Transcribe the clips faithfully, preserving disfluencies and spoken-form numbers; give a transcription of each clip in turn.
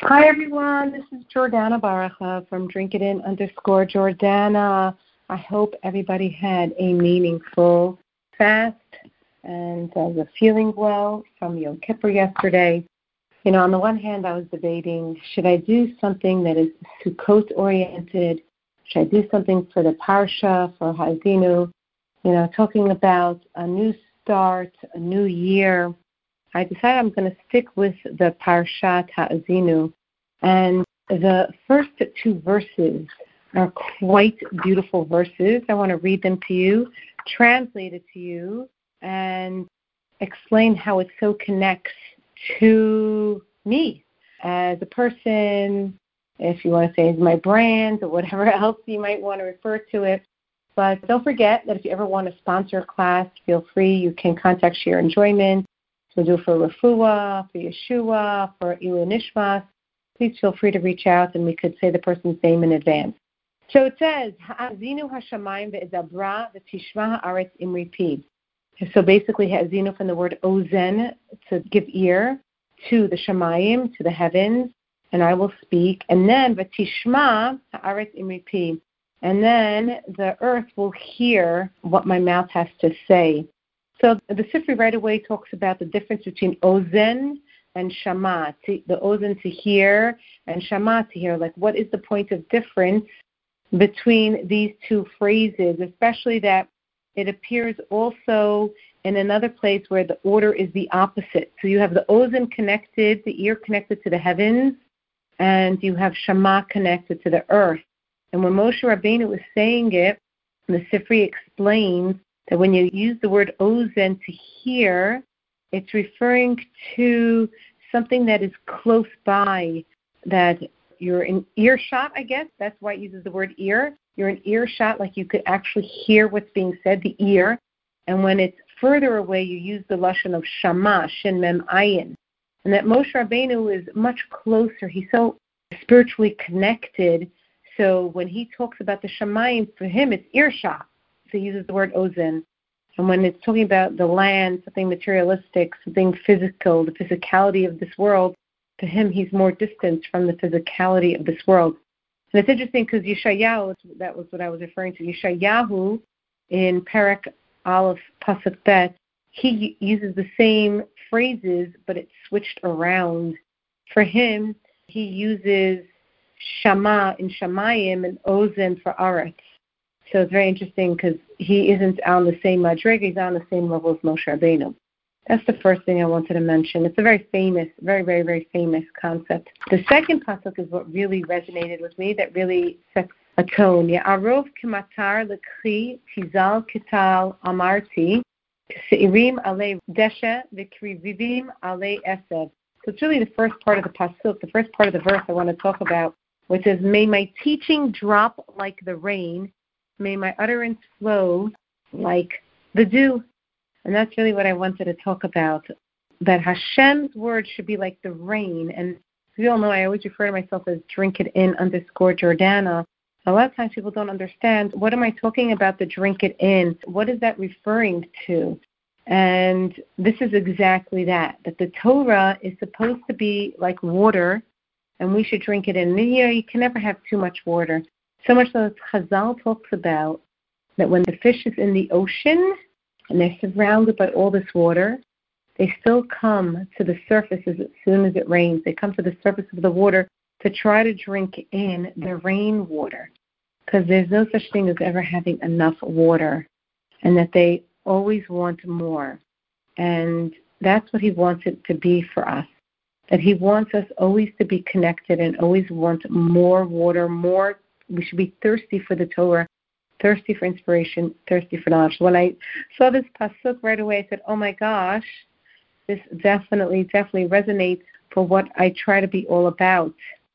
Hi, everyone. This is Jordana Baracha from Drink It In underscore Jordana. I hope everybody had a meaningful fast and uh, was feeling well from Yom Kippur yesterday. You know, on the one hand, I was debating, should I do something that is Sukkot-oriented? Should I do something for the Parsha, for Ha'azinu? You know, talking about a new start, a new year. I decided I'm going to stick with the Parshat Ha'azinu. And the first two verses are quite beautiful verses. I want to read them to you, translate it to you, and explain how it so connects to me as a person, if you want to say it's my brand or whatever else you might want to refer to it. But don't forget that if you ever want to sponsor a class, feel free. You can contact Share Enjoyment. We'll do it for Refuah, for Yeshua, for Ilu Nishmas. Please feel free to reach out, and we could say the person's name in advance. So it says, Ha'azinu hashamayim ve'edabra v'tishma ha'aretz imri pi. So basically, Ha'azinu from the word ozen, to give ear, to the shamayim, to the heavens, and I will speak. And then v'tishma ha'aretz imri pi. And then the earth will hear what my mouth has to say. So the Sifri right away talks about the difference between ozen and shama, to, the ozen to hear and shama to hear. Like, what is the point of difference between these two phrases, especially that it appears also in another place where the order is the opposite. So you have the ozen connected, the ear connected to the heavens, and you have shama connected to the earth. And when Moshe Rabbeinu was saying it, the Sifri explains that when you use the word ozen to hear, it's referring to something that is close by, that you're in earshot, I guess. That's why it uses the word ear. You're in earshot, like you could actually hear what's being said, the ear. And when it's further away, you use the lashon of shama, shin mem ayin. And that Moshe Rabbeinu is much closer. He's so spiritually connected. So when he talks about the shamayim, for him it's earshot. So he uses the word ozen. And when it's talking about the land, something materialistic, something physical, the physicality of this world, to him he's more distant from the physicality of this world. And it's interesting because Yeshayahu, that was what I was referring to, Yeshayahu in Perek Aleph Pasuk Bet, he uses the same phrases, but it's switched around. For him, he uses Shama in Shamayim and Ozen for Aretz. So it's very interesting because he isn't on the same madrig, he's on the same level as Moshe Rabbeinu. That's the first thing I wanted to mention. It's a very famous, very, very, very famous concept. The second pasuk is what really resonated with me, that really sets a tone. Ya'arov k'matar l'kri tizal kital amarti k'seirim alei desha v'krivivim alei esed. So it's really the first part of the pasuk, the first part of the verse I want to talk about, which says, may my teaching drop like the rain, may my utterance flow like the dew. And that's really what I wanted to talk about, that Hashem's word should be like the rain. And you all know I always refer to myself as drink it in underscore Jordana. A lot of times people don't understand, what am I talking about, the drink it in? What is that referring to? And this is exactly that, that the Torah is supposed to be like water, and we should drink it in. And, you know, you can never have too much water. So much so that Chazal talks about that when the fish is in the ocean and they're surrounded by all this water, they still come to the surface as soon as it rains. They come to the surface of the water to try to drink in the rainwater, because there's no such thing as ever having enough water, and that they always want more. And that's what he wants it to be for us, that he wants us always to be connected and always want more water, more. We should be thirsty for the Torah, thirsty for inspiration, thirsty for knowledge. When I saw this pasuk right away, I said, oh my gosh, this definitely, definitely resonates for what I try to be all about.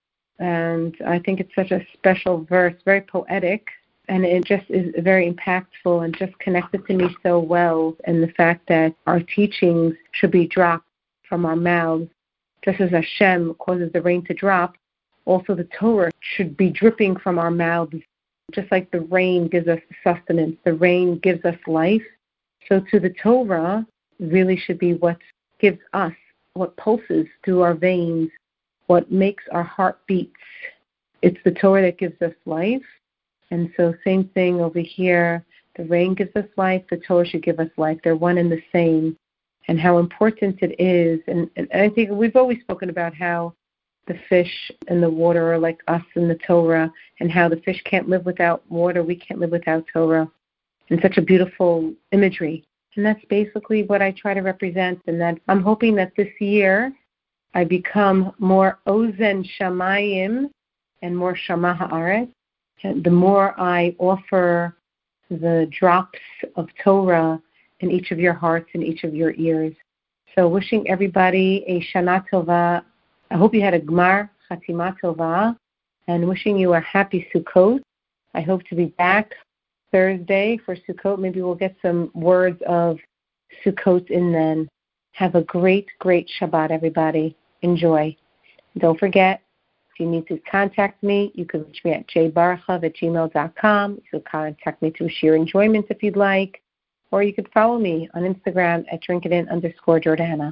And I think it's such a special verse, very poetic, and it just is very impactful and just connected to me so well. And the fact that our teachings should be dropped from our mouths, just as Hashem causes the rain to drop, also the Torah should be dripping from our mouths. Just like the rain gives us sustenance, the rain gives us life, so to the Torah really should be what gives us, what pulses through our veins, what makes our heart beats. It's the Torah that gives us life. And so same thing over here. The rain gives us life. The Torah should give us life. They're one and the same. And how important it is. And, and I think we've always spoken about how the fish and the water are like us in the Torah, and how the fish can't live without water. We can't live without Torah. And such a beautiful imagery. And that's basically what I try to represent. And that I'm hoping that this year I become more Ozen Shamayim and more Shama Haaretz. And the more I offer the drops of Torah in each of your hearts and each of your ears. So wishing everybody a Shana Tova. I hope you had a Gmar Chatima Tova, and wishing you a happy Sukkot. I hope to be back Thursday for Sukkot. Maybe we'll get some words of Sukkot in then. Have a great, great Shabbat, everybody. Enjoy. Don't forget, if you need to contact me, you can reach me at j barachav at gmail dot com. You can contact me through Sheer Enjoyment if you'd like. Or you could follow me on Instagram at drinkitin underscore Jordana.